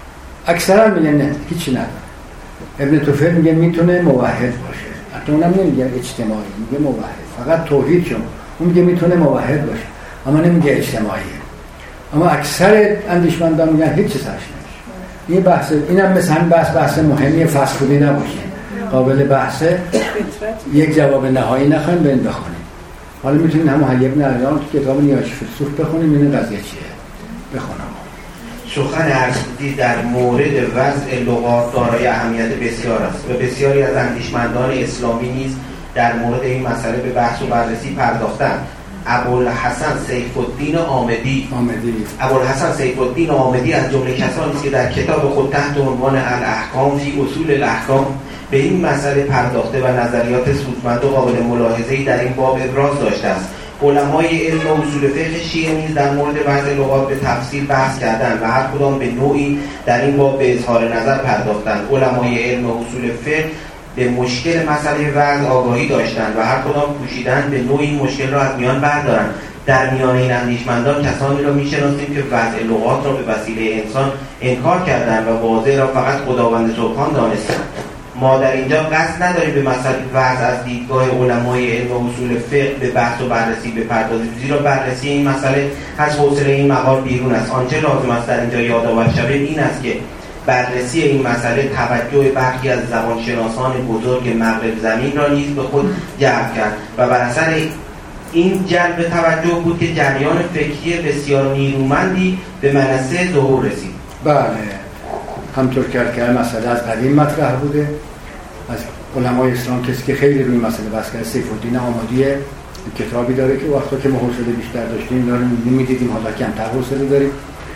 اکثرا میگن نه، هیچی نداره. ابن طفیل میگه میتونه موحد باشه، حتی اونم نمیگه اجتماعی، میگه موحد، فقط توحید شما. اون میگه میتونه موحد باشه اما نمیگه اجتماعیه. اما اکثر اندیشمندان میگن هیچ چیز نمیشه. این بحث اینم مثلا بحث بحث مهمی فلسفی نباشه، قابل بحثه، یک جواب نهایی نخوایم بریم بخونیم. حالا میتونید همون حیبن یغزان تو کتاب نیایش فیلسوف بخونیم، این قضیه چیه بخونم. سخن ارسطویی در مورد وضع لغات دارای اهمیت بسیار است و بسیاری از اندیشمندان اسلامی نیز در مورد این مسئله به بحث و بررسی پرداختند. ابوالحسن سیف الدین عامدی ابوالحسن سیف الدین عامدی از جمله کسانی است که در کتاب خود تحت عنوان الاحکام فی اصول الاحکام به این مسئله پرداخته و نظریات سودمند و قابل ملاحظه‌ای در این باب ابراز داشته است. علمای علم و اصول فقه شیعه نیز در مورد وضع لغات به تفصیل بحث کردند و هر کدام به نوعی در این باب به اظهار نظر پرداختند. علمای علم و اصول فقه به مشکل مسئله وضع آگاهی داشتند و هر کدام کوشیدند به نوعی مشکل را از میان بردارند. در میان این اندیشمندان کسانی را می‌شناسیم که وضع لغات را به وسیله انسان انکار کردند و واضع را فقط خداوند سبحان دانستند. ما در اینجا قصد نداریم به مسئله وضع از دیدگاه علمای علم و اصول فقه به بحث و بررسی بپردازیم، زیرا بررسی این مسئله از حوصله این مقال بیرون است. آنچه لازم است در اینجا یادآور شود این است که بررسی این مسئله توجه برخی از زبانشناسان بزرگ مغرب زمین را نیز به خود جلب کرد و بر اثر این جلب توجه بود که جریان فکری بسیار نیرومندی به منصه ظهور رسید. بله، همطور که مسئله از قدیم مطرح بوده، از علمای اسلام کسی که خیلی روی مسئله بحث کرده، سیف الدین عامدی کتابی داره که وقتا که ما حوصله بیشتر داشتیم داریم می‌دیدیم، حالا کمتر حوصله داریم،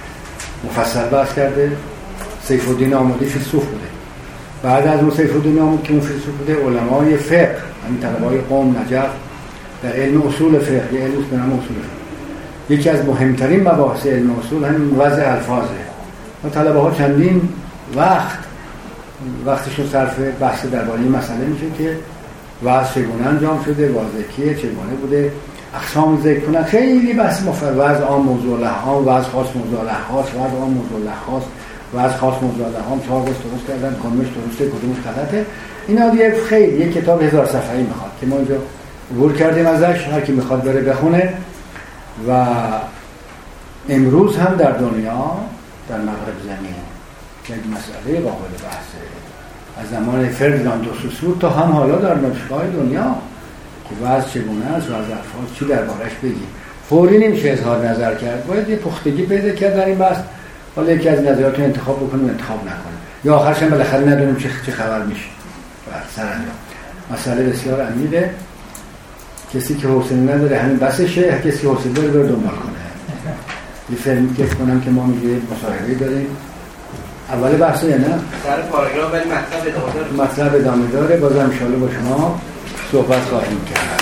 مفصل بحث کرده. سیف الدین عامدی فیلسوف بوده. بعد از اون سیف الدین عامدی که اون فیلسوف بوده، علمای فقه، همین طلبه‌های قم، نجف، در علم اصول فقه، یه علم به نام اصول فقه، یکی از مهمترین مباحث علم اصول همین وضع الفاظه. و طلبه ها چندین وقت وقتشون صرف بحث درباره این مسئله میشه که وضع چگونه انجام شده، واضح کیه، چگونه بوده، اقسام ذکر کنن. خیلی بحث مفصل، وضع عام موضوع لحام، وضع خاص موضوع لحاس، وضع عام موضوع لحاس، وضع خاص موضوع لحام، چهار قسم درست کردن، کدومش درسته کدومش غلطه. اینا دیگه خیلی یک کتاب هزار صفحه‌ای میخواد که ما اینجا عبور کردیم ازش، هر کی میخواد بره بخونه. و امروز هم در دنیا در مغرب زمین یک مسئله قابل بحثه، از زمان فردیناند دوسوسور تا هم حالا در دانشگاه دنیا که وضع چگونه است، وضع الفاظ چی دربارش بگیم. فوری نمیشه اظهار نظر کرد، باید یه پختگی پیدا کرد در این بحث. حالا یکی از نظرات رو انتخاب بکنیم انتخاب نکنیم، یا آخرش هم بالاخره ندونیم چه چه خبر میشه. بر سرانجام مسئله بسیار عمیقه. کسی که حوصله نداره همین بسشه، هر کسی که حوصله داره بره دنبال کنه. یه فیلمی که کنم که ما میگه مصاحبه داریم اول بحثه یا نه؟ سر پاراگراف ولی مطلب ادامه داره. مطلب ادامه داره. بازم ان شاءالله با شما صحبت خواهیم کرد.